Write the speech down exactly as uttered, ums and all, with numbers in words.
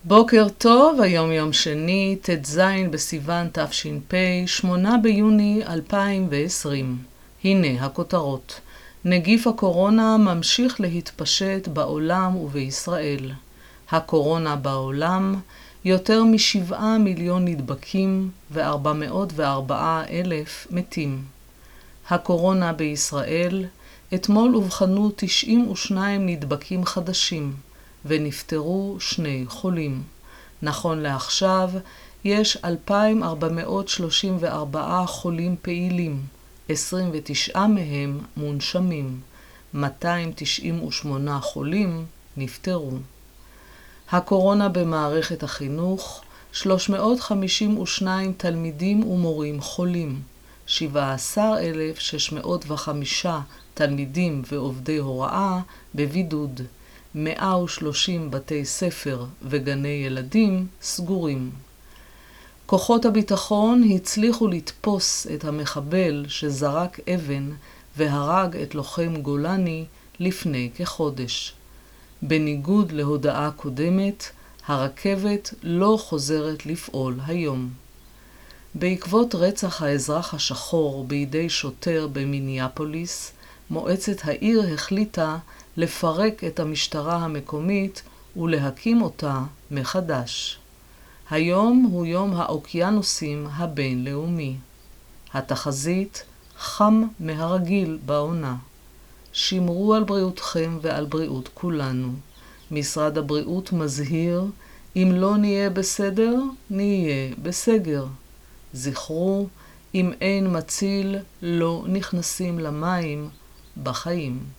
בוקר טוב, היום יום שני, ט"ז בסיוון תש"פ, שמונה ביוני אלפיים ועשרים. הנה הכותרות. נגיף הקורונה ממשיך להתפשט בעולם ובישראל. הקורונה בעולם, יותר משבעה מיליון נדבקים ו-ארבע מאות וארבעה אלף מתים. הקורונה בישראל, אתמול אובחנו תשעים ושניים נדבקים חדשים. ונפטרו שני חולים. נכון לעכשיו, יש אלפיים ארבע מאות שלושים וארבעה חולים פעילים, עשרים ותשעה מהם מונשמים, מאתיים תשעים ושמונה חולים נפטרו. הקורונה במערכת החינוך, שלוש מאות חמישים ושניים תלמידים ומורים חולים, שבעה עשר אלף שש מאות וחמישה תלמידים ועובדי הוראה בבידוד, מאה ושלושים בתי ספר וגני ילדים סגורים. כוחות הביטחון הצליחו לתפוס את המחבל שזרק אבן והרג את לוחם גולני לפני כחודש. בניגוד להודעה קודמת, הרכבת לא חוזרת לפעול היום. בעקבות רצח האזרח השחור בידי שוטר במיניאפוליס, מועצת העיר החליטה לפרק את המשטרה המקומית ולהקים אותה מחדש. היום הוא יום האוקיינוסים הבינלאומי. התחזית חם מהרגיל בעונה. שמרו על בריאותכם ועל בריאות כולנו. משרד הבריאות מזהיר, אם לא נהיה בסדר, נהיה בסגר. זכרו, אם אין מציל, לא נכנסים למים בחיים.